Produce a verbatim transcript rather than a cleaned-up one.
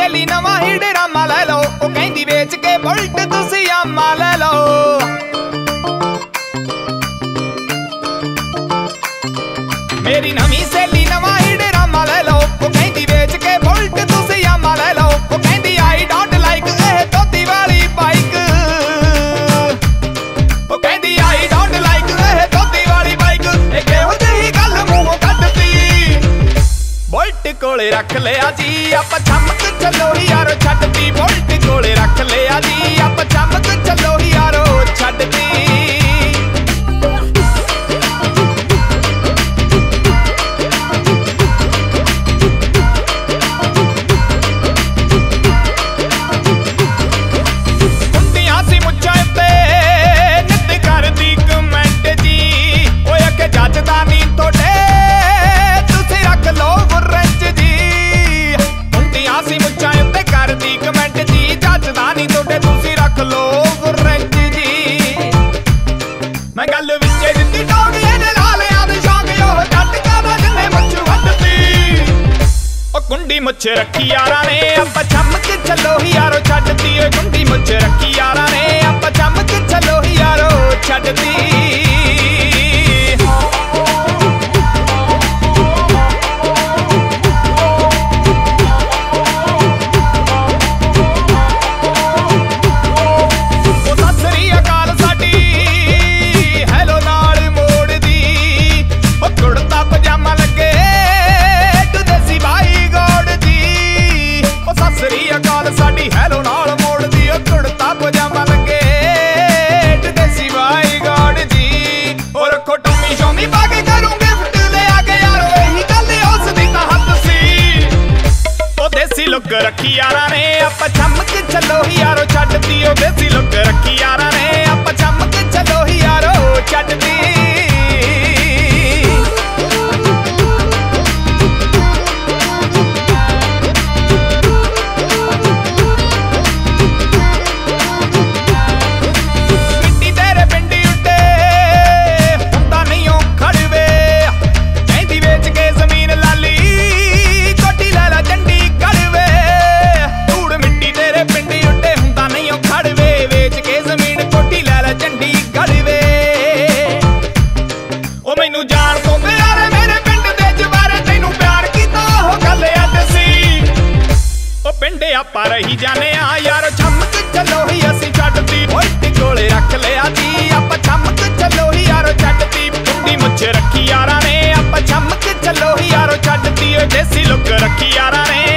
सहेली नवा ही डरामा लै लो, ओ कहंदी वेच के बुलट तुसी आमा लै लो। मेरी नवी सहेली नवा ही डरामा लै लो, ओ कहंदी वेच के बुलट तुसी आमा लै लो। ओ कहंदी I don't like a dhoti वाली बाइक, ओ कहंदी I don't like a dhoti वाली बाइक। ए किहो जही गल मूंहों कड्डदी, बुलट कोले रख लिया जी आपां चमक चलो यारो छड्डदी। बुलट कोले रख लिया जी आपां चमक चलो यारो छड्डदी। मुछ रखी यारा ने आपां चमक चलो यारो छड्डदी। गुंडी मुछ रखी यारा ने आपां चमक चलो यारो छड्डदी। लुक रखी यारा ने आपां चमक चलो यारो छड्डदी। ओ देसी लुक रखी यारा ने आपां चमक चलो यारो छड्डदी। मिट्टी तेरे पिंडी उत्ते हुंदा नहीं ओ खड़वे, कहंदी वेच के जमीन लाली कोठी लै ला चंडी। मैनू जान तो प्यारे मेरे पिंड दे जवारे, तैनू प्यार कीता हो गल अड सी। ओ पिंडे आपां रही जाने आ यारो चमक चलो ही असीं छड्डदी। बुलट कोले रख लिया जी आपां चमक चलो ही यारो छड्डदी। गुंडी मुछ रखी यारा ने आपां चमक चलो ही यारो छड्डदी। देसी लुक रखी यारा ने